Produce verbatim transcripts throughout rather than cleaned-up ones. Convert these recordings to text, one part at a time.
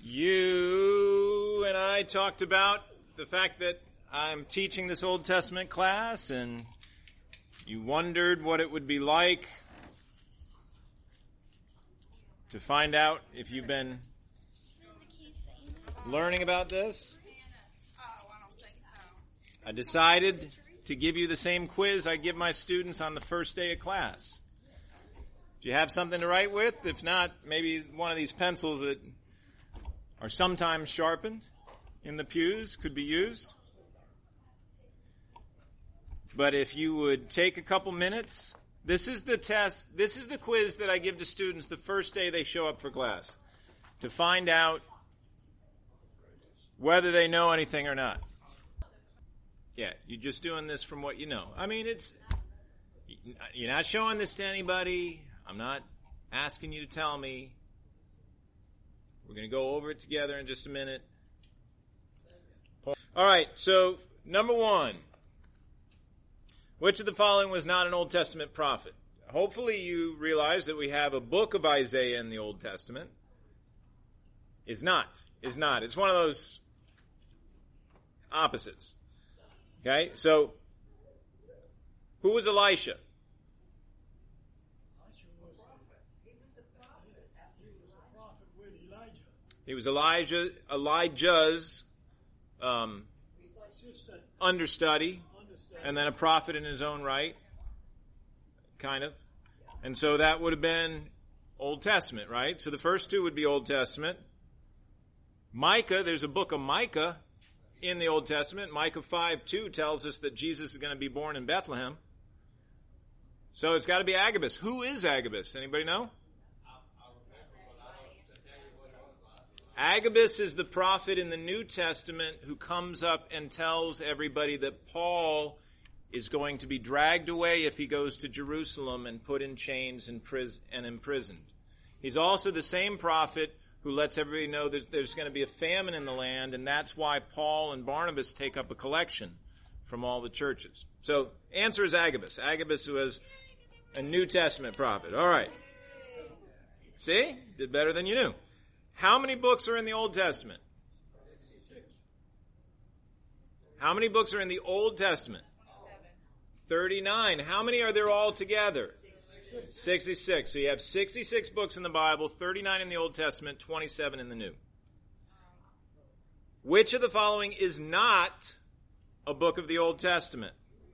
You and I talked about the fact that I'm teaching this Old Testament class, and you wondered what it would be like to find out if you've been learning about this. I decided to give you the same quiz I give my students on the first day of class. Do you have something to write with? If not, maybe one of these pencils that are sometimes sharpened in the pews could be used. But if you would take a couple minutes, this is the test, this is the quiz that I give to students the first day they show up for class, to find out whether they know anything or not. Yeah, you're just doing this from what you know. I mean, it's, you're not showing this to anybody. I'm not asking you to tell me. We're going to go over it together in just a minute. All right, so number one. Which of the following was not an Old Testament prophet? Hopefully you realize that we have a book of Isaiah in the Old Testament. Is not. Is not. It's one of those opposites. Okay, so who was Elisha? He was Elijah, Elijah's um, understudy, and then a prophet in his own right, kind of. And so that would have been Old Testament, right? So the first two would be Old Testament. Micah, there's a book of Micah in the Old Testament. Micah five two tells us that Jesus is going to be born in Bethlehem. So it's got to be Agabus. Who is Agabus? Anybody know? Agabus is the prophet in the New Testament who comes up and tells everybody that Paul is going to be dragged away if he goes to Jerusalem and put in chains and, pris- and imprisoned. He's also the same prophet who lets everybody know there's, there's going to be a famine in the land, and that's why Paul and Barnabas take up a collection from all the churches. So, answer is Agabus. Agabus, who is a New Testament prophet. All right. See? Did better than you knew. How many books are in the Old Testament? How many books are in the Old Testament? thirty-nine. How many are there all together? sixty-six. So you have sixty-six books in the Bible, thirty-nine in the Old Testament, twenty-seven in the New. Which of the following is not a book of the Old Testament?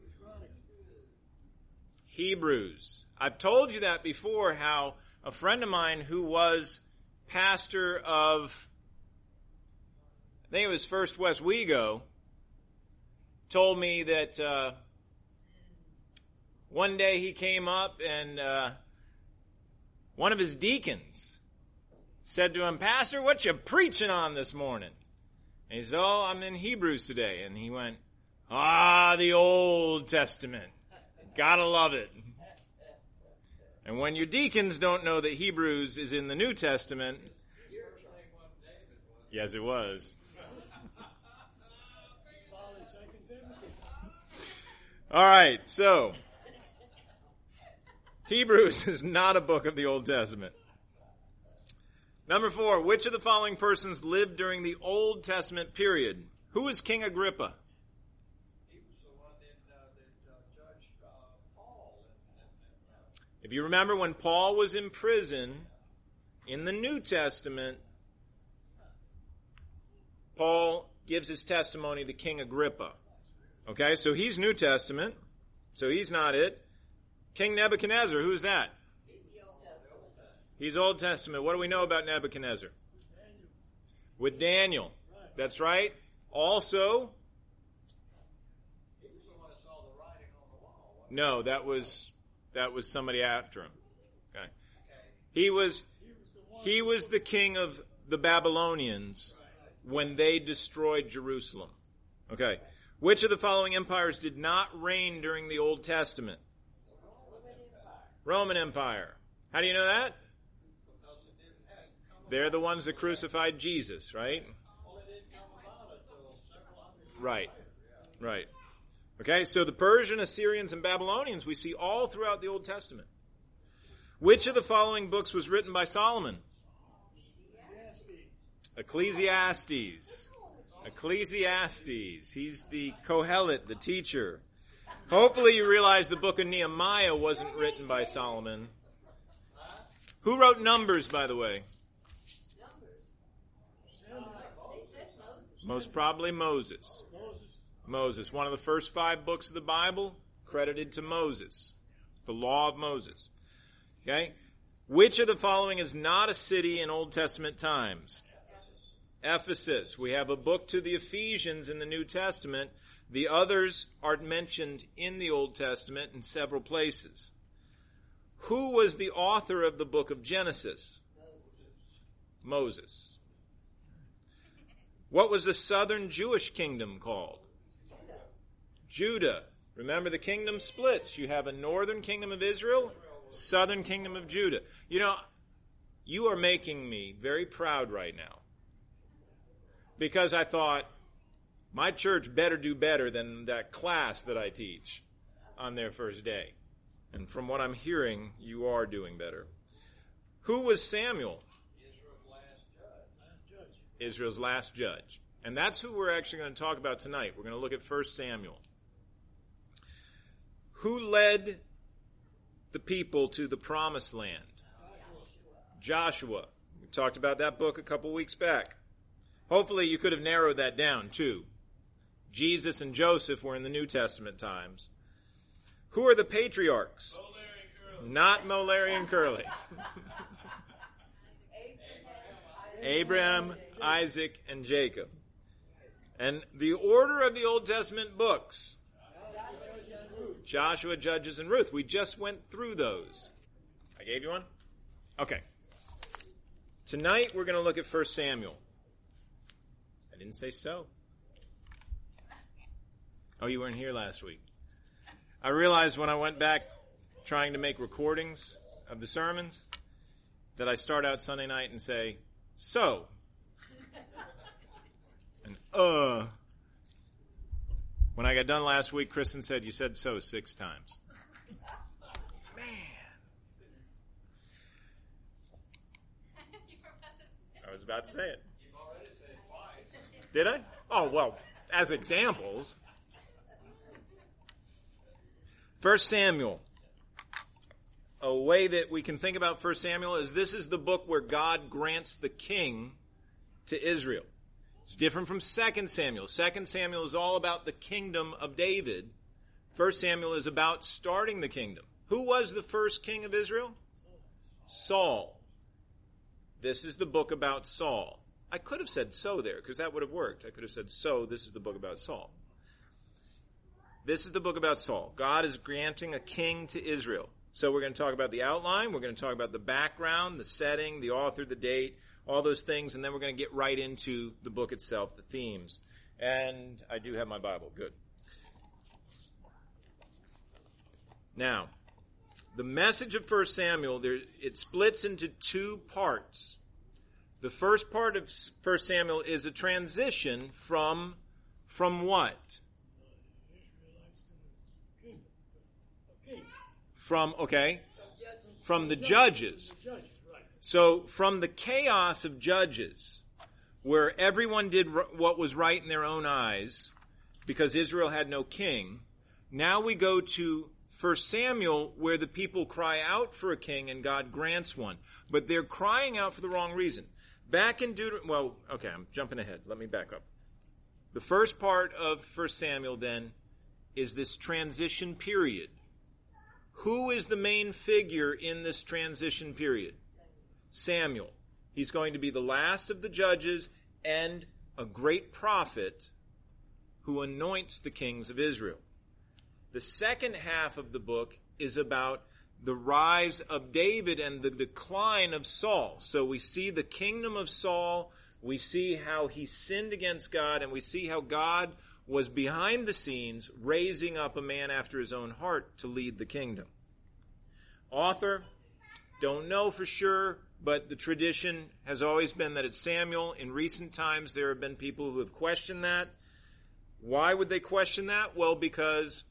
Hebrews. I've told you that before, how a friend of mine who was pastor of, I think it was First West Wego, told me that uh, one day he came up and uh, one of his deacons said to him, "Pastor, what you preaching on this morning?" And he said, "Oh, I'm in Hebrews today." And he went, "Ah, the Old Testament. Gotta love it." And when your deacons don't know that Hebrews is in the New Testament, yes, it was. All right, so Hebrews is not a book of the Old Testament. Number four, which of the following persons lived during the Old Testament period? Who is King Agrippa? If you remember, when Paul was in prison in the New Testament, Paul gives his testimony to King Agrippa. Okay, so he's New Testament, so he's not it. King Nebuchadnezzar, who's that? He's Old Testament. What do we know about Nebuchadnezzar? With Daniel. That's right. Also, no, that was that was somebody after him. Okay. He was he was the king of the Babylonians when they destroyed Jerusalem. Okay. Which of the following empires did not reign during the Old Testament? Roman Empire. How do you know that? They're the ones that crucified Jesus, right? Right. Right. Okay, so the Persian, Assyrians, and Babylonians we see all throughout the Old Testament. Which of the following books was written by Solomon? Ecclesiastes. Ecclesiastes. He's the Kohelet, the teacher. Hopefully you realize the book of Nehemiah wasn't written by Solomon. Who wrote Numbers, by the way? Most probably Moses. Moses, one of the first five books of the Bible, credited to Moses. The Law of Moses. Okay? Which of the following is not a city in Old Testament times? Ephesus. We have a book to the Ephesians in the New Testament. The others are mentioned in the Old Testament in several places. Who was the author of the book of Genesis? Moses. What was the southern Jewish kingdom called? Judah. Remember, the kingdom splits. You have a northern kingdom of Israel, southern kingdom of Judah. You know, you are making me very proud right now. Because I thought, my church better do better than that class that I teach on their first day. And from what I'm hearing, you are doing better. Who was Samuel? Israel's last judge. Israel's last judge. And that's who we're actually going to talk about tonight. We're going to look at First Samuel. Who led the people to the promised land? Joshua. We talked about that book a couple weeks back. Hopefully you could have narrowed that down too. Jesus and Joseph were in the New Testament times. Who are the patriarchs? Not Molary and Curly. Abraham, Isaac, and Jacob. And the order of the Old Testament books: Joshua, Judges, and Ruth. We just went through those. I gave you one? Okay. Tonight we're going to look at First Samuel. I didn't say so. Oh, you weren't here last week. I realized when I went back trying to make recordings of the sermons that I start out Sunday night and say, so. And, uh. When I got done last week, Kristen said, you said so six times. Man. I was about to say it. Did I? Oh, well, as examples. First Samuel. A way that we can think about First Samuel is this is the book where God grants the king to Israel. It's different from Second Samuel. Second Samuel is all about the kingdom of David. First Samuel is about starting the kingdom. Who was the first king of Israel? Saul. This is the book about Saul. I could have said so there, because that would have worked. I could have said, so, this is the book about Saul. This is the book about Saul. God is granting a king to Israel. So we're going to talk about the outline, we're going to talk about the background, the setting, the author, the date, all those things, and then we're going to get right into the book itself, the themes. And I do have my Bible. Good. Now, the message of First Samuel, there, it splits into two parts. The first part of First Samuel is a transition from, from what? From, okay, from the judges. So from the chaos of Judges, where everyone did what was right in their own eyes, because Israel had no king, now we go to First Samuel, where the people cry out for a king and God grants one. But they're crying out for the wrong reason. Back in Deuteronomy, well, okay, I'm jumping ahead. Let me back up. The first part of First Samuel, then, is this transition period. Who is the main figure in this transition period? Samuel. He's going to be the last of the judges and a great prophet who anoints the kings of Israel. The second half of the book is about the rise of David and the decline of Saul. So we see the kingdom of Saul, we see how he sinned against God, and we see how God was behind the scenes raising up a man after his own heart to lead the kingdom. Author, don't know for sure, but the tradition has always been that it's Samuel. In recent times, there have been people who have questioned that. Why would they question that? Well, because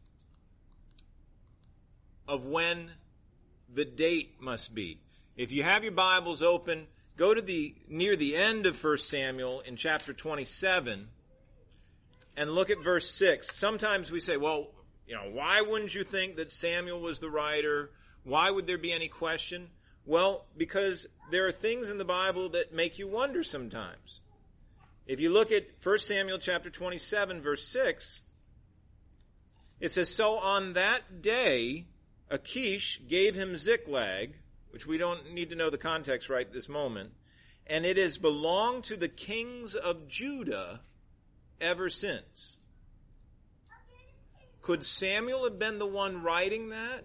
of when the date must be. If you have your Bibles open, Go to the near the end of First Samuel in chapter twenty-seven and look at verse six. Sometimes we say, well, you know, why wouldn't you think that Samuel was the writer? Why would there be any question? Well, because there are things in the Bible that make you wonder sometimes. If you look at First Samuel chapter twenty-seven, verse six, it says, so on that day, Achish gave him Ziklag, which we don't need to know the context right this moment, and it has belonged to the kings of Judah ever since. Could Samuel have been the one writing that?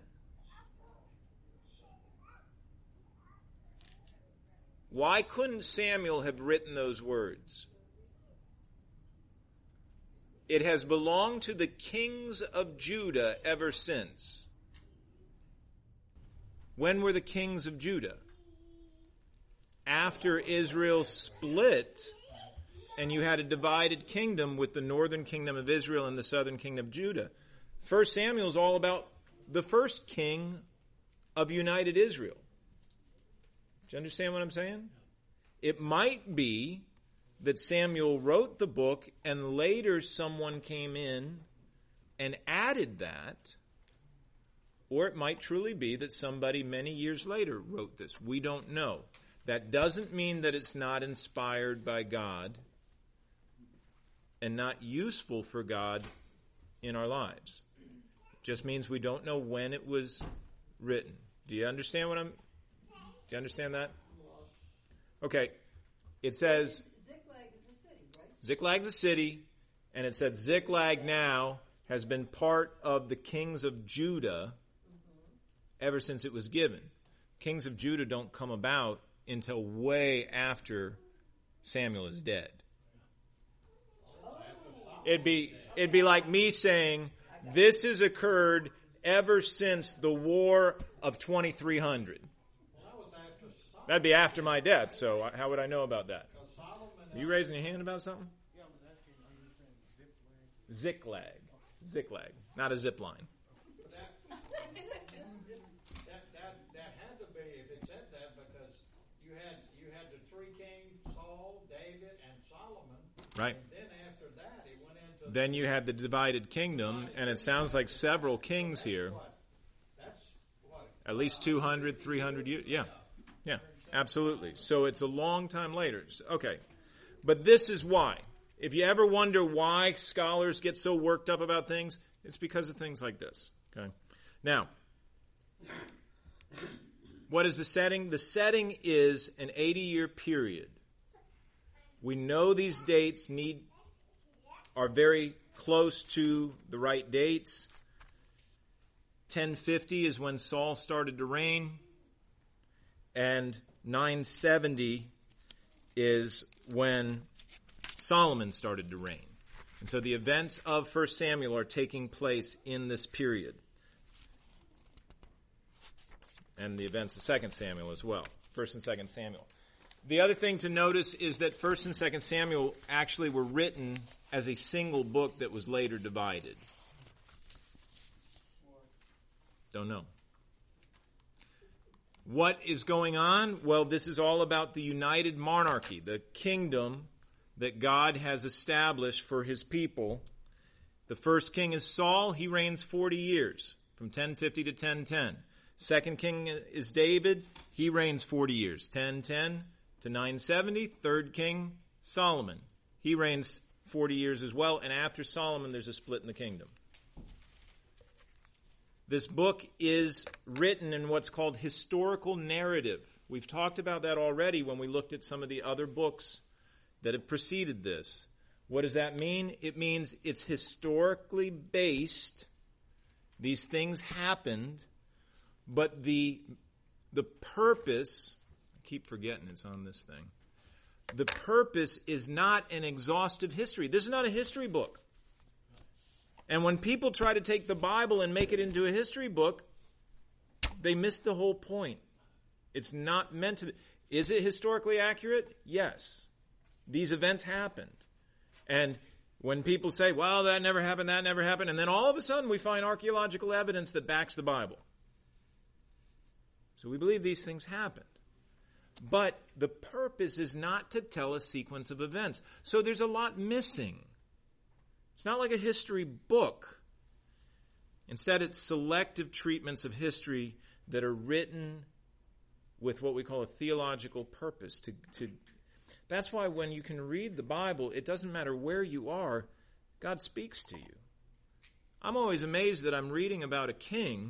Why couldn't Samuel have written those words? It has belonged to the kings of Judah ever since. When were the kings of Judah? After Israel split, and you had a divided kingdom with the northern kingdom of Israel and the southern kingdom of Judah. First Samuel is all about the first king of united Israel. Do you understand what I'm saying? It might be that Samuel wrote the book and later someone came in and added that, or it might truly be that somebody many years later wrote this. We don't know. That doesn't mean that it's not inspired by God and not useful for God in our lives. It just means we don't know when it was written. Do you understand what I'm... Do you understand that? Okay. It says... Ziklag is a city, right? Ziklag's a city, and it said Ziklag now has been part of the kings of Judah ever since it was given. Kings of Judah don't come about until way after Samuel is dead. It'd be it'd be like me saying, this has occurred ever since the war of twenty-three hundred. That'd be after my death, so how would I know about that? Are you raising your hand about something? Yeah, I was asking, are you saying Ziklag? Ziklag. Ziklag. Not a zip line. That, that, that, that had to be, if it said that, because you had you had the three kings, Saul, David, and Solomon. Right. And then after that, it went into... Then you had the divided kingdom, and it sounds like several kings here. That's what? At least two hundred, three hundred years. Yeah. Yeah, absolutely. So it's a long time later. Okay. But this is why. If you ever wonder why scholars get so worked up about things, it's because of things like this. Okay. Now, what is the setting? The setting is an eighty-year period. We know these dates need are very close to the right dates. ten fifty is when Saul started to reign, and nine seventy is when Solomon started to reign. And so the events of First Samuel are taking place in this period. And the events of Second Samuel as well. First and Second Samuel. The other thing to notice is that First and Second Samuel actually were written as a single book that was later divided. Don't know. What is going on? Well, this is all about the united monarchy, the kingdom that God has established for his people. The first king is Saul. He reigns forty years, from ten fifty to ten ten. Second king is David. He reigns forty years, ten ten to nine seventy. Third king, Solomon. He reigns forty years as well. And after Solomon, there's a split in the kingdom. This book is written in what's called historical narrative. We've talked about that already when we looked at some of the other books that have preceded this. What does that mean? It means it's historically based. These things happened, but the the purpose, I keep forgetting it's on this thing. The purpose is not an exhaustive history. This is not a history book. And when people try to take the Bible and make it into a history book, they miss the whole point. It's not meant to... Is it historically accurate? Yes. These events happened. And when people say, well, that never happened, that never happened, and then all of a sudden we find archaeological evidence that backs the Bible. So we believe these things happened. But the purpose is not to tell a sequence of events. So there's a lot missing. It's not like a history book. Instead, it's selective treatments of history that are written with what we call a theological purpose. To, to, that's why when you can read the Bible, it doesn't matter where you are, God speaks to you. I'm always amazed that I'm reading about a king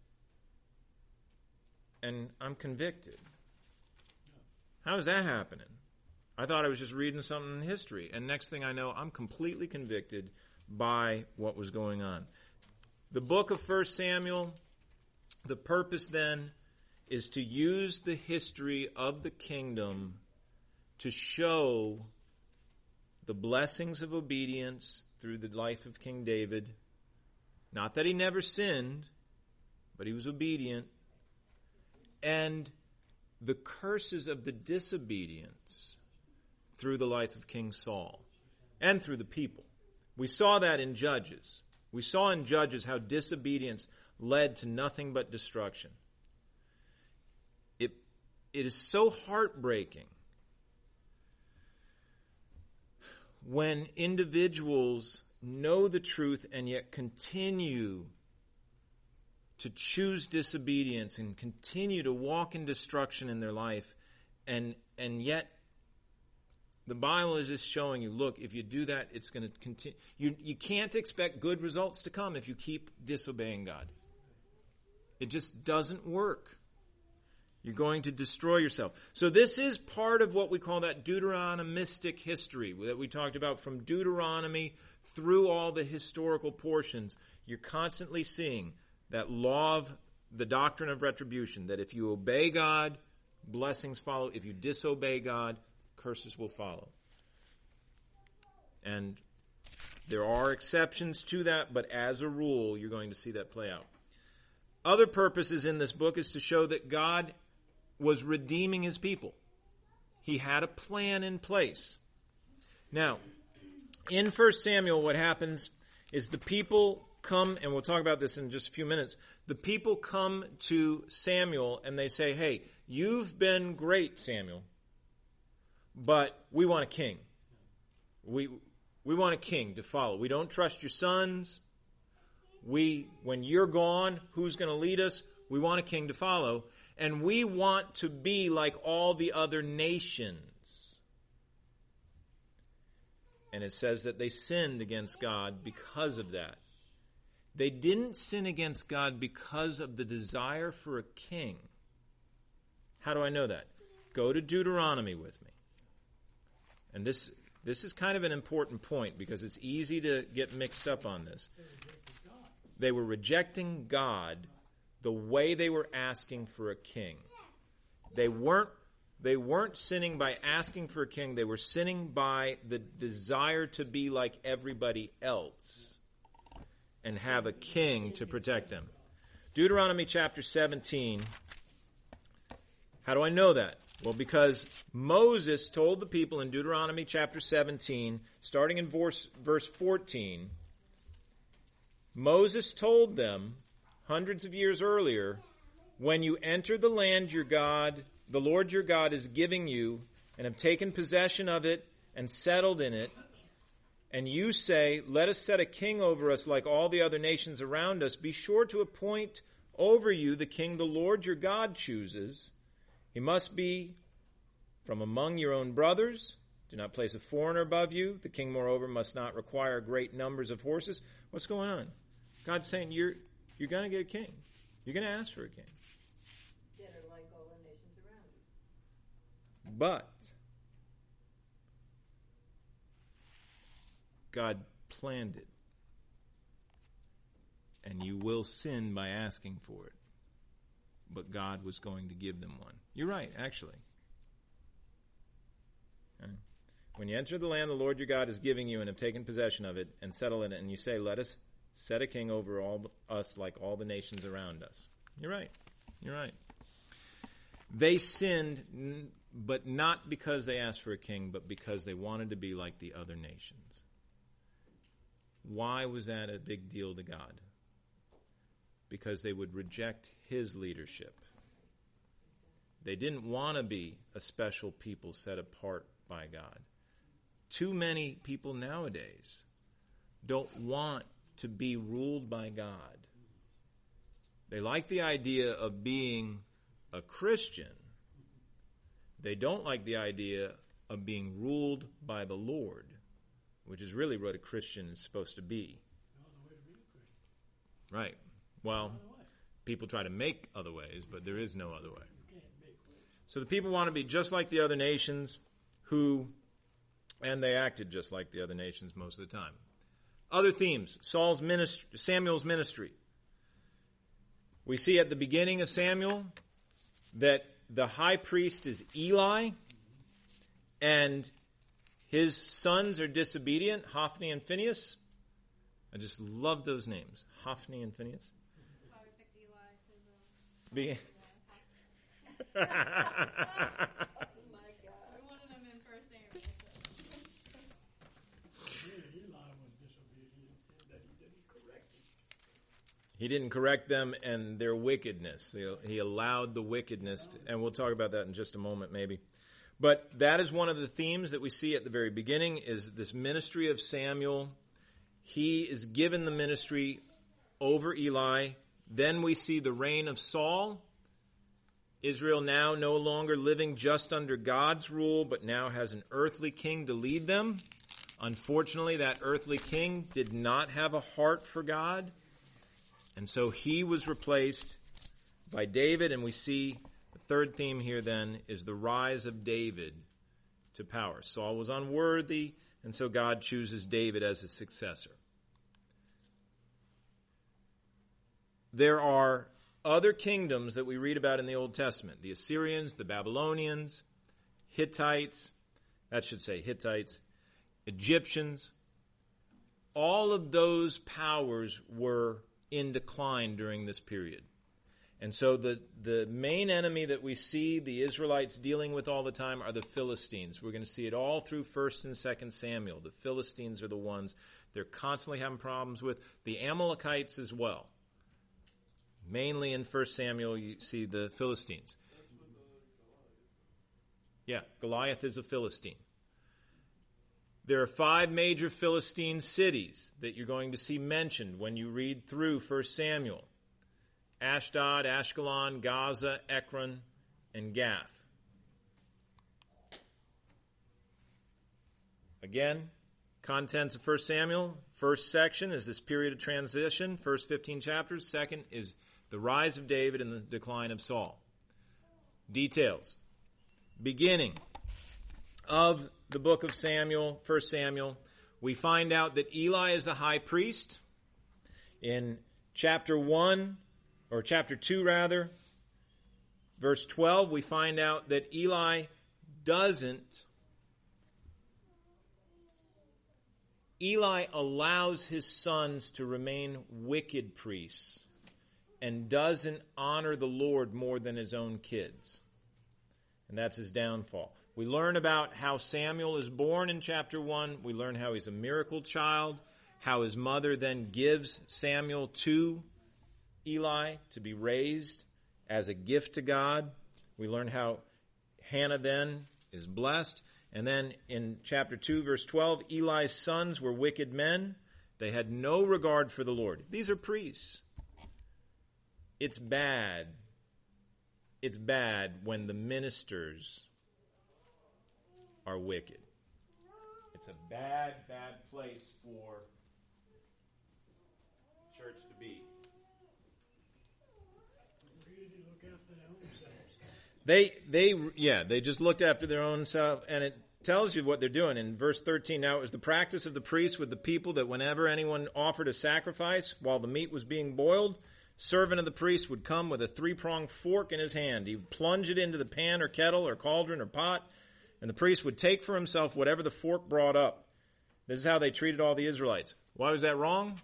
and I'm convicted. How is that happening? I thought I was just reading something in history, and next thing I know, I'm completely convicted by what was going on. The book of First Samuel, the purpose then is to use the history of the kingdom to show the blessings of obedience through the life of King David. Not that he never sinned, but he was obedient. And the curses of the disobedience through the life of King Saul and through the people. We saw that in Judges. We saw in Judges how disobedience led to nothing but destruction. It, it is so heartbreaking when individuals know the truth and yet continue to choose disobedience and continue to walk in destruction in their life, and and yet the Bible is just showing you, look, if you do that, it's going to continue. You, you can't expect good results to come if you keep disobeying God. It just doesn't work. You're going to destroy yourself. So this is part of what we call that Deuteronomistic history that we talked about, from Deuteronomy through all the historical portions. You're constantly seeing that law of the doctrine of retribution, that if you obey God, blessings follow. If you disobey God, curses will follow. And there are exceptions to that, but as a rule, you're going to see that play out. Other purposes in this book is to show that God was redeeming his people. He had a plan in place. Now, in First Samuel, what happens is the people come, and we'll talk about this in just a few minutes, the people come to Samuel and they say, hey, you've been great, Samuel, but we want a king. We we want a king to follow. We don't trust your sons. We, when you're gone, who's going to lead us? We want a king to follow. And we want to be like all the other nations. And it says that they sinned against God because of that. They didn't sin against God because of the desire for a king. How do I know that? Go to Deuteronomy with me. And this this is kind of an important point because it's easy to get mixed up on this. They were rejecting God the way they were asking for a king. They weren't they weren't sinning by asking for a king. They were sinning by the desire to be like everybody else and have a king to protect them. Deuteronomy chapter seventeen. How do I know that? Well, because Moses told the people in Deuteronomy chapter seventeen, starting in verse, verse fourteen, Moses told them hundreds of years earlier, when you enter the land your God, the Lord your God is giving you, and have taken possession of it and settled in it, and you say, let us set a king over us like all the other nations around us, be sure to appoint over you the king the Lord your God chooses. He must be from among your own brothers. Do not place a foreigner above you. The king, moreover, must not require great numbers of horses. What's going on? God's saying you're you're going to get a king. You're going to ask for a king. That are like all the nations around you. But God planned it. And you will sin by asking for it. But God was going to give them one. You're right, actually. Okay. When you enter the land the Lord your God is giving you and have taken possession of it and settle in it, and you say, let us set a king over all us like all the nations around us. You're right. You're right. They sinned, but not because they asked for a king, but because they wanted to be like the other nations. Why was that a big deal to God? Because they would reject his leadership. They didn't want to be a special people set apart by God. Too many people nowadays don't want to be ruled by God. They like the idea of being a Christian. They don't like the idea of being ruled by the Lord, which is really what a Christian is supposed to be. Right. Well, people try to make other ways, but there is no other way. So the people want to be just like the other nations who, and they acted just like the other nations most of the time. Other themes, Saul's ministry, Samuel's ministry. We see at the beginning of Samuel that the high priest is Eli, and his sons are disobedient, Hophni and Phinehas. I just love those names, Hophni and Phinehas. That's why we picked Eli. Be- Oh my God. We wanted him in first Samuel. Eli was disobedient in that he didn't correct them. He didn't correct them and their wickedness. He, he allowed the wickedness, to, and we'll talk about that in just a moment maybe. But that is one of the themes that we see at the very beginning, is this ministry of Samuel. He is given the ministry over Eli. Then we see the reign of Saul. Israel now no longer living just under God's rule, but now has an earthly king to lead them. Unfortunately, that earthly king did not have a heart for God. And so he was replaced by David, and we see the third theme here then is the rise of David to power. Saul was unworthy, and so God chooses David as his successor. There are other kingdoms that we read about in the Old Testament. The Assyrians, the Babylonians, Hittites, that should say Hittites, Egyptians. All of those powers were in decline during this period. And so the, the main enemy that we see the Israelites dealing with all the time are the Philistines. We're going to see it all through First and Second Samuel. The Philistines are the ones they're constantly having problems with. The Amalekites as well. Mainly in First Samuel, you see the Philistines. Yeah, Goliath is a Philistine. There are five major Philistine cities that you're going to see mentioned when you read through First Samuel. Ashdod, Ashkelon, Gaza, Ekron, and Gath. Again, contents of First Samuel. First section is this period of transition, first fifteen chapters. Second is the rise of David and the decline of Saul. Details. Beginning of the book of Samuel, First Samuel, we find out that Eli is the high priest. In chapter one, or chapter two rather, verse twelve, we find out that Eli doesn't, Eli allows his sons to remain wicked priests and doesn't honor the Lord more than his own kids. And that's his downfall. We learn about how Samuel is born in chapter one. We learn how he's a miracle child, how his mother then gives Samuel to Eli to be raised as a gift to God. We learn how Hannah then is blessed. And then in chapter two, verse twelve, Eli's sons were wicked men. They had no regard for the Lord. These are priests. It's bad. It's bad when the ministers are wicked. It's a bad, bad place for church to be. Really look after their own selves. They, they, yeah, they just looked after their own self, and it tells you what they're doing. In verse thirteen, now it was the practice of the priests with the people that whenever anyone offered a sacrifice, while the meat was being boiled, servant of the priest would come with a three-pronged fork in his hand. He would plunge it into the pan or kettle or cauldron or pot, and the priest would take for himself whatever the fork brought up. This is how they treated all the Israelites. Why was that wrong?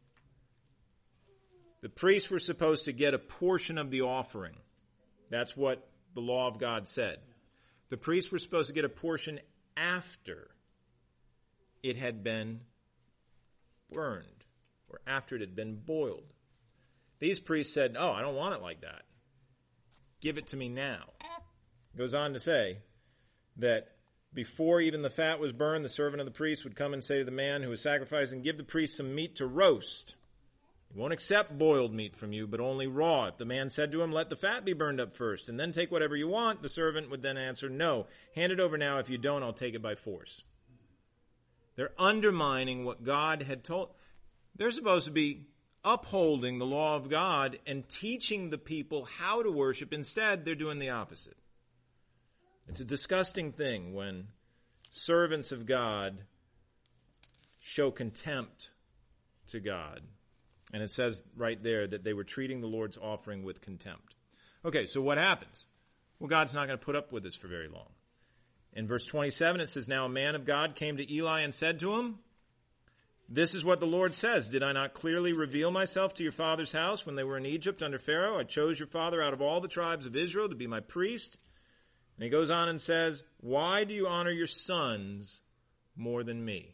The priests were supposed to get a portion of the offering. That's what the law of God said. The priests were supposed to get a portion after it had been burned or after it had been boiled. These priests said, oh, I don't want it like that. Give it to me now. goes on to say that before even the fat was burned, the servant of the priest would come and say to the man who was sacrificing, give the priest some meat to roast. He won't accept boiled meat from you, but only raw. If the man said to him, let the fat be burned up first, and then take whatever you want, the servant would then answer, no, hand it over now. If you don't, I'll take it by force. They're undermining what God had told. They're supposed to be upholding the law of God and teaching the people how to worship. Instead, they're doing the opposite. It's a disgusting thing when servants of God show contempt to God. And it says right there that they were treating the Lord's offering with contempt. Okay, so what happens? Well, God's not going to put up with this for very long. In verse twenty-seven, it says, now a man of God came to Eli and said to him, this is what the Lord says, did I not clearly reveal myself to your father's house when they were in Egypt under Pharaoh? I chose your father out of all the tribes of Israel to be my priest. And he goes on and says, why do you honor your sons more than me?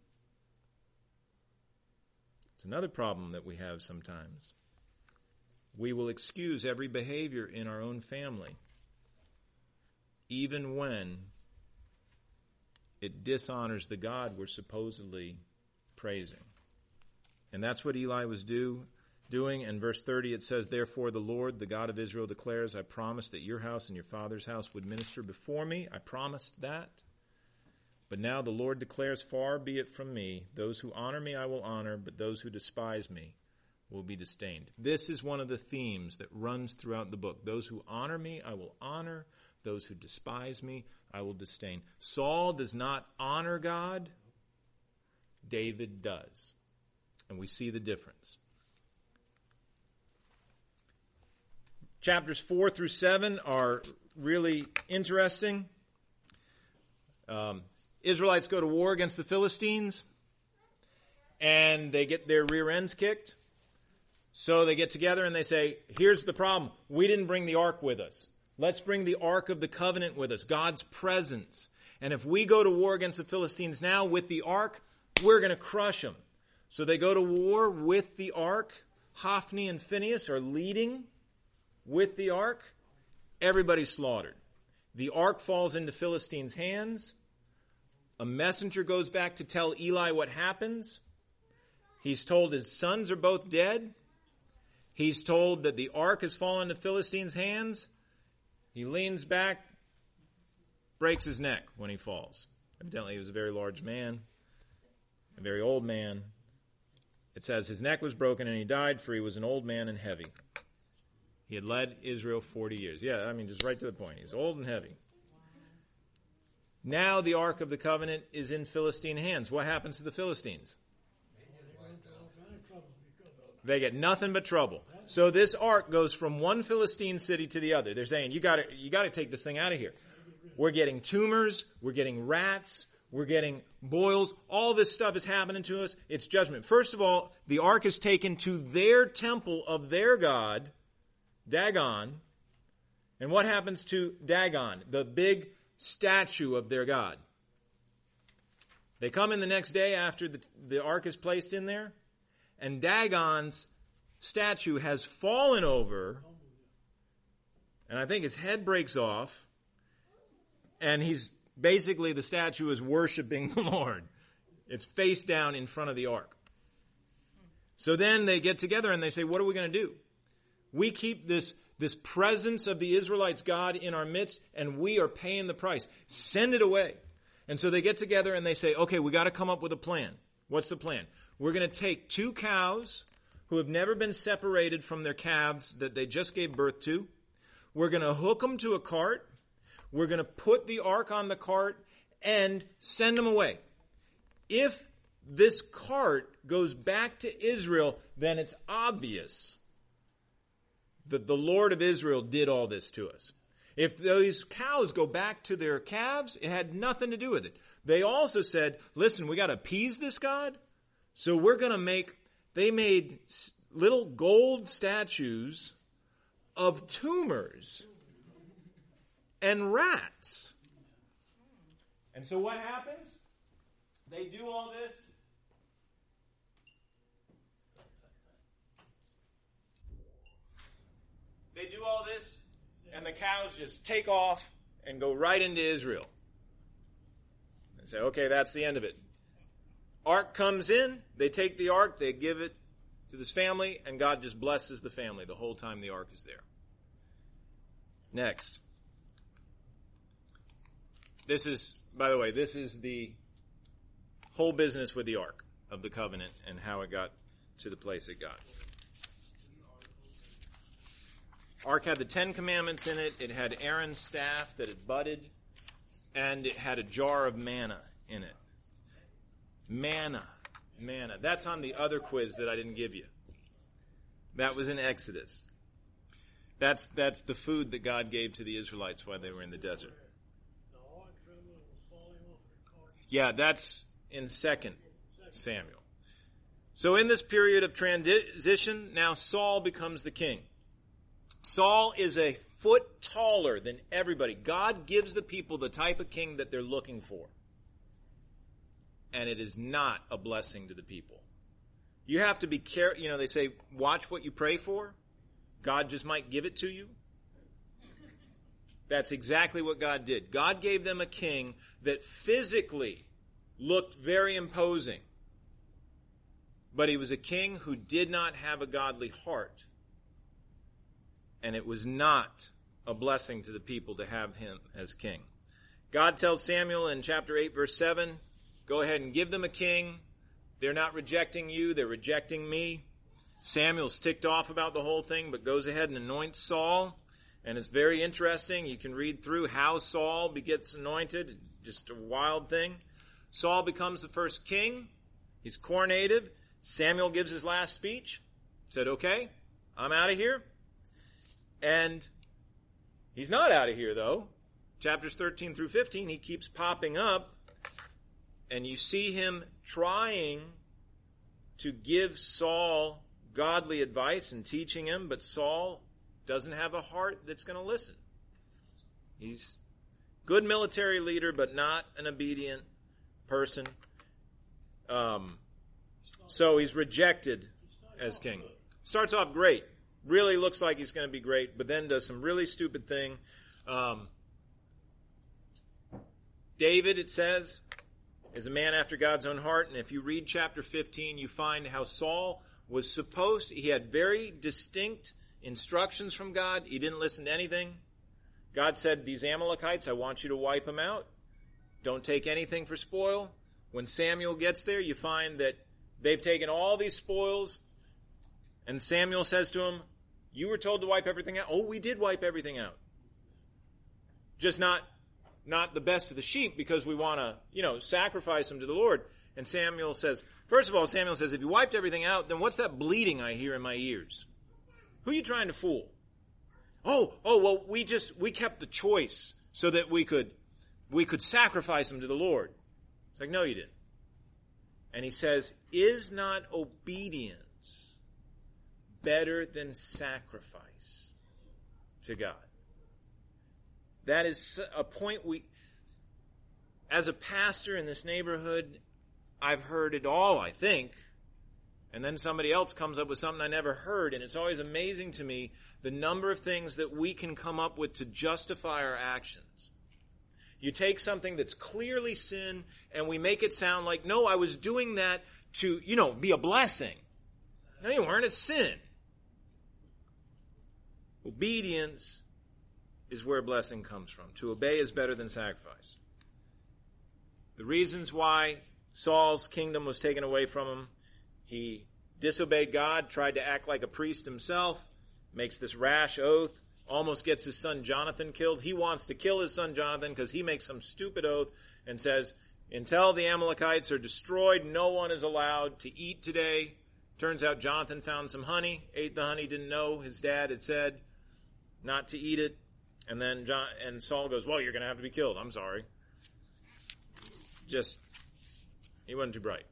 It's another problem that we have sometimes. We will excuse every behavior in our own family, even when it dishonors the God we're supposedly praising. And that's what Eli was do, doing. In verse thirty it says, therefore the Lord, the God of Israel, declares, I promised that your house and your father's house would minister before me. I promised that. But now the Lord declares, far be it from me. Those who honor me I will honor, but those who despise me will be disdained. This is one of the themes that runs throughout the book. Those who honor me I will honor. Those who despise me I will disdain. Saul does not honor God. David does. And we see the difference. Chapters four through seven are really interesting. Um, Israelites go to war against the Philistines, and they get their rear ends kicked. So they get together and they say, here's the problem. We didn't bring the ark with us. Let's bring the Ark of the Covenant with us, God's presence. And if we go to war against the Philistines now with the ark, we're going to crush them. So they go to war with the ark. Hophni and Phinehas are leading with the ark. Everybody's slaughtered. The ark falls into Philistines' hands. A messenger goes back to tell Eli what happens. He's told his sons are both dead. He's told that the ark has fallen into Philistines' hands. He leans back, breaks his neck when he falls. Evidently, he was a very large man, a very old man. It says his neck was broken and he died, for he was an old man and heavy. He had led Israel forty years. Yeah, I mean, just right to the point. He's old and heavy. Now the Ark of the Covenant is in Philistine hands. What happens to the Philistines? They get nothing but trouble. So this ark goes from one Philistine city to the other. They're saying, you got to you got to take this thing out of here. We're getting tumors. We're getting rats. We're getting boils. All this stuff is happening to us. It's judgment. First of all, the ark is taken to their temple of their god, Dagon. And what happens to Dagon, the big statue of their god? They come in the next day after the, the ark is placed in there, and Dagon's statue has fallen over, and I think his head breaks off, and he's basically, the statue is worshiping the Lord. It's face down in front of the ark. So then they get together and they say, what are we going to do? We keep this, this presence of the Israelites' God in our midst, and we are paying the price. Send it away. And so they get together and they say, okay, we got to come up with a plan. What's the plan? We're going to take two cows who have never been separated from their calves that they just gave birth to. We're going to hook them to a cart. We're going to put the ark on the cart and send them away. If this cart goes back to Israel, then it's obvious that the Lord of Israel did all this to us. If those cows go back to their calves, it had nothing to do with it. They also said, listen, we got to appease this God. So we're going to make, they made little gold statues of tumors and rats. And so what happens? They do all this. They do all this, and the cows just take off and go right into Israel. And say, okay, that's the end of it. Ark comes in, they take the ark, they give it to this family, and God just blesses the family the whole time the ark is there. Next. This is, by the way, this is the whole business with the Ark of the Covenant and how it got to the place it got. Ark had the Ten Commandments in it. It had Aaron's staff that it budded, and it had a jar of manna in it. Manna. Manna. That's on the other quiz that I didn't give you. That was in Exodus. That's that's the food that God gave to the Israelites while they were in the desert. Yeah, that's in Second Samuel. So in this period of transition, now Saul becomes the king. Saul is a foot taller than everybody. God gives the people the type of king that they're looking for. And it is not a blessing to the people. You have to be careful. You know, they say, watch what you pray for. God just might give it to you. That's exactly what God did. God gave them a king that physically looked very imposing. But he was a king who did not have a godly heart. And it was not a blessing to the people to have him as king. God tells Samuel in chapter eight, verse seven, go ahead and give them a king. They're not rejecting you, they're rejecting me. Samuel's ticked off about the whole thing, but goes ahead and anoints Saul. And it's very interesting. You can read through how Saul gets anointed. Just a wild thing. Saul becomes the first king. He's coronated. Samuel gives his last speech. Said, okay, I'm out of here. And he's not out of here, though. Chapters thirteen through fifteen, he keeps popping up. And you see him trying to give Saul godly advice and teaching him, but Saul doesn't have a heart that's going to listen. He's a good military leader, but not an obedient person. Um, so he's rejected as king. Starts off great. Really looks like he's going to be great, but then does some really stupid thing. Um, David, it says, is a man after God's own heart. And if you read chapter fifteen, you find how Saul was supposed, he had very distinct instructions from God. He didn't listen to anything. God said, these Amalekites, I want you to wipe them out. Don't take anything for spoil. When Samuel gets there, you find that they've taken all these spoils. And Samuel says to him, you were told to wipe everything out. Oh, we did wipe everything out. Just not, not the best of the sheep because we want to, you know, sacrifice them to the Lord. And Samuel says, first of all, Samuel says, if you wiped everything out, then what's that bleating I hear in my ears? Who are you trying to fool? Oh, oh, well, we just, we kept the choice so that we could, we could sacrifice them to the Lord. It's like, no, you didn't. And he says, is not obedience better than sacrifice to God? That is a point we, as a pastor in this neighborhood, I've heard it all, I think. And then somebody else comes up with something I never heard. And it's always amazing to me the number of things that we can come up with to justify our actions. You take something that's clearly sin and we make it sound like, no, I was doing that to, you know, be a blessing. No, you weren't. It's sin. Obedience is where blessing comes from. To obey is better than sacrifice. The reasons why Saul's kingdom was taken away from him: he disobeyed God, tried to act like a priest himself, makes this rash oath, almost gets his son Jonathan killed. He wants to kill his son Jonathan because he makes some stupid oath and says, until the Amalekites are destroyed, no one is allowed to eat today. Turns out Jonathan found some honey, ate the honey, didn't know his dad had said not to eat it. And then John, and Saul goes, well, you're going to have to be killed. I'm sorry. Just, he wasn't too bright.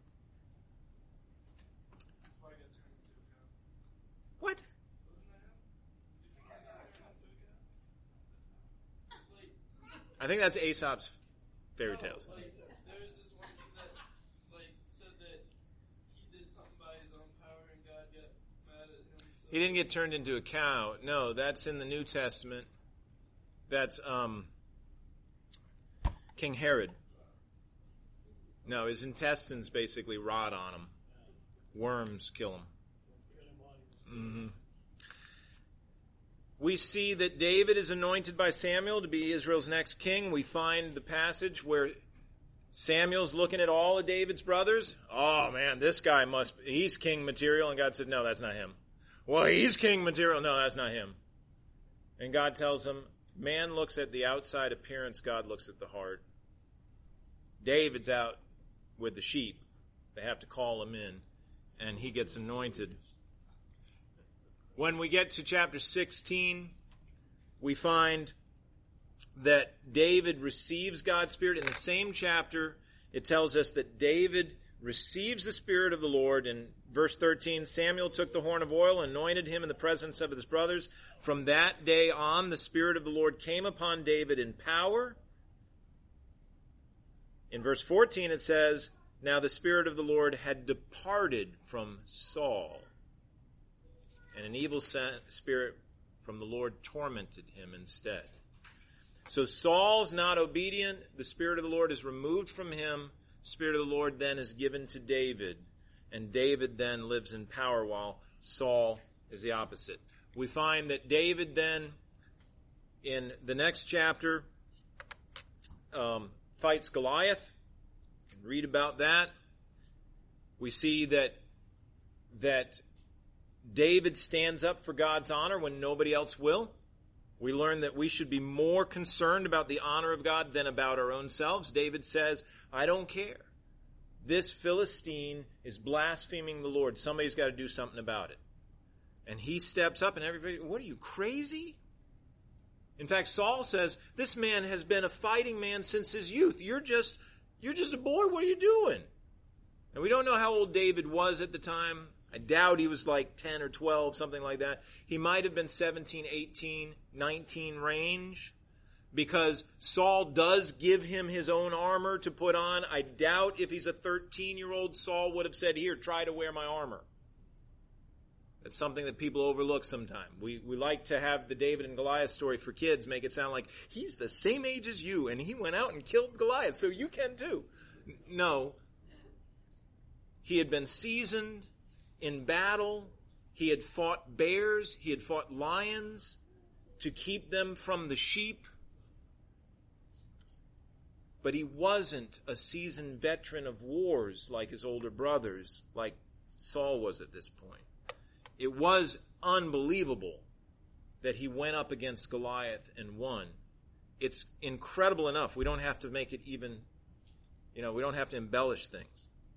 What? I think that's Aesop's fairy tales. No, like, there was this one thing that, like, said that he did something by his own power and God got mad at him. So. He didn't get turned into a cow. No, that's in the New Testament. That's, um, King Herod. No, his intestines basically rot on him. Worms kill him. Mm-hmm. We see that David is anointed by Samuel to be Israel's next king. We find the passage where Samuel's looking at all of David's brothers. Oh, man, this guy must, he's king material. And God said, no, that's not him. Well, he's king material. No, that's not him. And God tells him, man looks at the outside appearance, God looks at the heart. David's out with the sheep. They have to call him in, and he gets anointed. When we get to chapter sixteen, we find that David receives God's Spirit. In the same chapter, it tells us that David receives the Spirit of the Lord. In verse thirteen, Samuel took the horn of oil and anointed him in the presence of his brothers. From that day on, the Spirit of the Lord came upon David in power. In verse fourteen, it says, now the Spirit of the Lord had departed from Saul, and an evil spirit from the Lord tormented him instead. So Saul's not obedient. The Spirit of the Lord is removed from him. The Spirit of the Lord then is given to David, and David then lives in power while Saul is the opposite. We find that David then, in the next chapter, um, fights Goliath. You can read about that. We see that that David stands up for God's honor when nobody else will. We learn that we should be more concerned about the honor of God than about our own selves. David says, I don't care. This Philistine is blaspheming the Lord. Somebody's got to do something about it. And he steps up and everybody, what are you, crazy? In fact, Saul says, this man has been a fighting man since his youth. You're just, you're just a boy. What are you doing? And we don't know how old David was at the time. I doubt he was like ten or twelve, something like that. He might have been seventeen, eighteen, nineteen range, because Saul does give him his own armor to put on. I doubt if he's a thirteen-year-old, Saul would have said, here, try to wear my armor. That's something that people overlook sometimes. We we like to have the David and Goliath story for kids make it sound like he's the same age as you and he went out and killed Goliath, so you can too. No. He had been seasoned in battle. He had fought bears. He had fought lions to keep them from the sheep. But he wasn't a seasoned veteran of wars like his older brothers, like Saul was at this point. It was unbelievable that he went up against Goliath and won. It's incredible enough. We don't have to make it even, you know, we don't have to embellish things.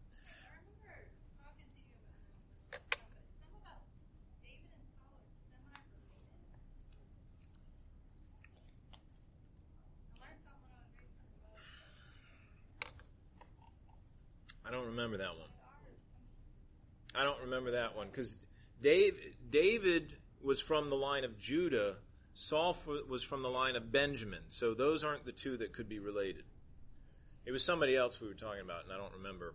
I don't remember that one. I don't remember that one because Dave, David was from the line of Judah. Saul was from the line of Benjamin. So those aren't the two that could be related. It was somebody else we were talking about, and I don't remember.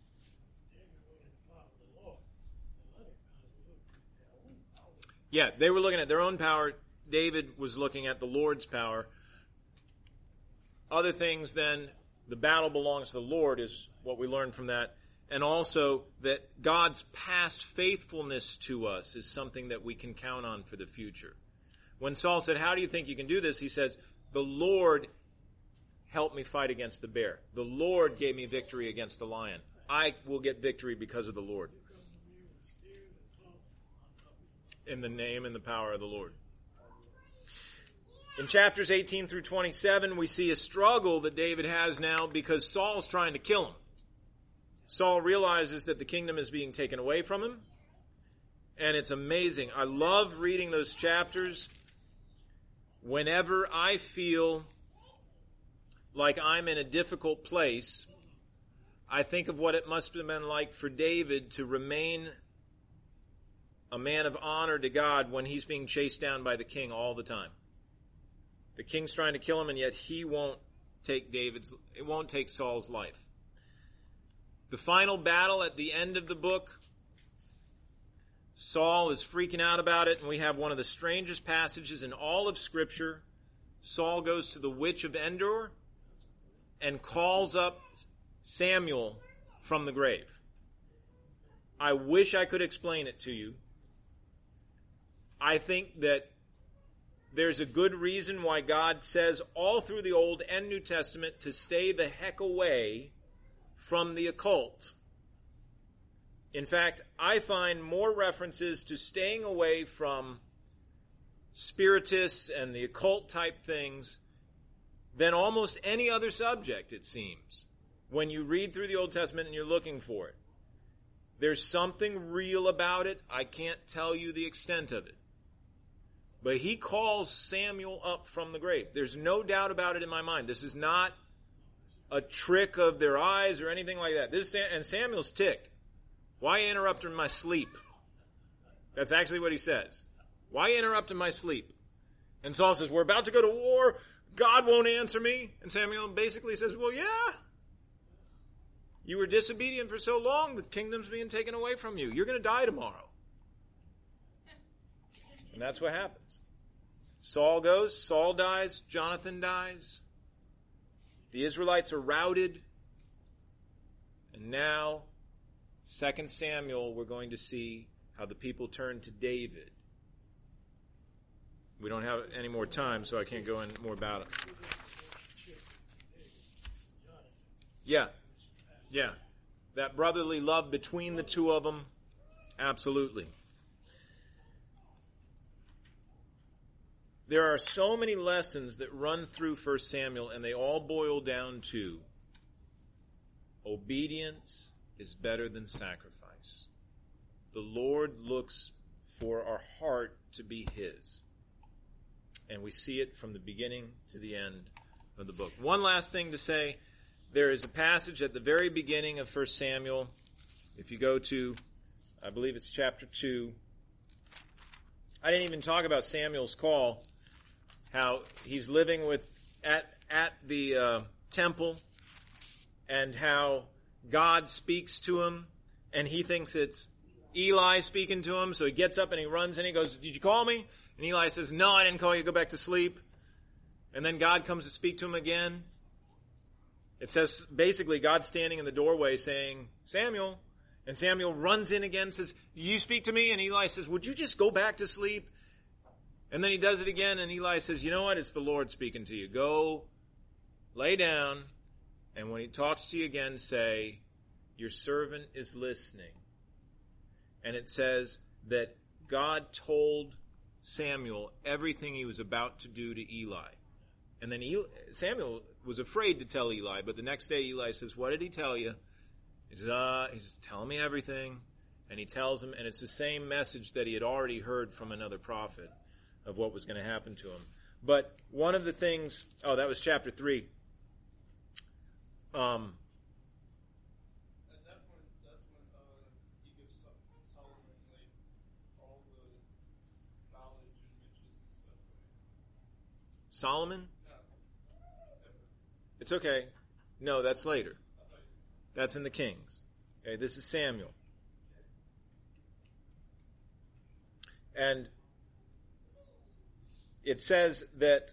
Yeah, they were looking at their own power. David was looking at the Lord's power. Other things then, the battle belongs to the Lord is what we learn from that. And also that God's past faithfulness to us is something that we can count on for the future. When Saul said, how do you think you can do this? He says, the Lord helped me fight against the bear. The Lord gave me victory against the lion. I will get victory because of the Lord. In the name and the power of the Lord. In chapters eighteen through twenty-seven, we see a struggle that David has now because Saul's trying to kill him. Saul realizes that the kingdom is being taken away from him. And it's amazing. I love reading those chapters. Whenever I feel like I'm in a difficult place, I think of what it must have been like for David to remain a man of honor to God when he's being chased down by the king all the time. The king's trying to kill him, and yet he won't take David's, it won't take Saul's life. The final battle at the end of the book, Saul is freaking out about it, and we have one of the strangest passages in all of Scripture. Saul goes to the witch of Endor, and calls up Samuel from the grave. I wish I could explain it to you. I think that there's a good reason why God says all through the Old and New Testament to stay the heck away from the occult. In fact, I find more references to staying away from spiritists and the occult type things than almost any other subject, it seems, when you read through the Old Testament and you're looking for it. There's something real about it. I can't tell you the extent of it. But he calls Samuel up from the grave. There's no doubt about it in my mind. This is not a trick of their eyes or anything like that. This is, and Samuel's ticked. Why interrupt in my sleep? That's actually what he says. Why interrupt in my sleep? And Saul says, we're about to go to war. God won't answer me. And Samuel basically says, well, yeah. You were disobedient for so long, the kingdom's being taken away from you. You're going to die tomorrow. And that's what happens. Saul goes, Saul dies, Jonathan dies. The Israelites are routed. And now, Second Samuel, we're going to see how the people turn to David. We don't have any more time, so I can't go in more about it. Yeah. Yeah. That brotherly love between the two of them, absolutely. There are so many lessons that run through First Samuel, and they all boil down to obedience is better than sacrifice. The Lord looks for our heart to be His. And we see it from the beginning to the end of the book. One last thing to say. There is a passage at the very beginning of First Samuel. If you go to, I believe it's chapter two. I didn't even talk about Samuel's call. How he's living with at at the uh, temple, and how God speaks to him, and he thinks it's Eli speaking to him. So he gets up and he runs and he goes, "Did you call me?" And Eli says, "No, I didn't call you. Go back to sleep." And then God comes to speak to him again. It says basically God standing in the doorway saying, "Samuel." And Samuel runs in again and says, "You speak to me?" And Eli says, "Would you just go back to sleep?" And then he does it again, and Eli says, "You know what? It's the Lord speaking to you. Go lay down, and when he talks to you again, say, 'Your servant is listening.'" And it says that God told Samuel everything he was about to do to Eli. And then Eli, Samuel was afraid to tell Eli, but the next day Eli says, "What did he tell you?" He says, uh, he says, "Tell me everything." And he tells him, and it's the same message that he had already heard from another prophet of what was going to happen to him. But one of the things, oh, that was chapter three. Um, At that point, that's when uh, he gives Solomon like all the knowledge and riches and stuff. Right? Solomon? No. Ever. It's okay. No, that's later. That's in the Kings. Okay, this is Samuel. And it says that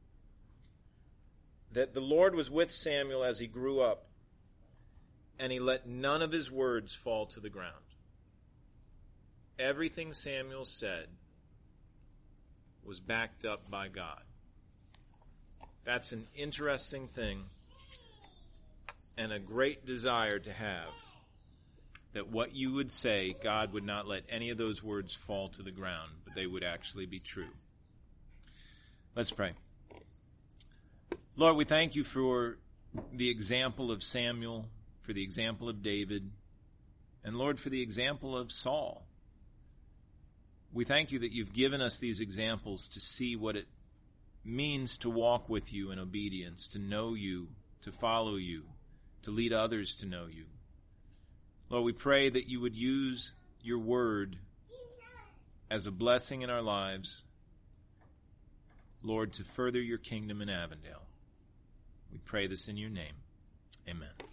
that the Lord was with Samuel as he grew up, and he let none of his words fall to the ground. Everything Samuel said was backed up by God. That's an interesting thing and a great desire to have, that what you would say, God would not let any of those words fall to the ground, but they would actually be true. Let's pray. Lord, we thank you for the example of Samuel, for the example of David, and Lord, for the example of Saul. We thank you that you've given us these examples to see what it means to walk with you in obedience, to know you, to follow you, to lead others to know you. Lord, we pray that you would use your word as a blessing in our lives, Lord, to further your kingdom in Avondale. We pray this in your name. Amen.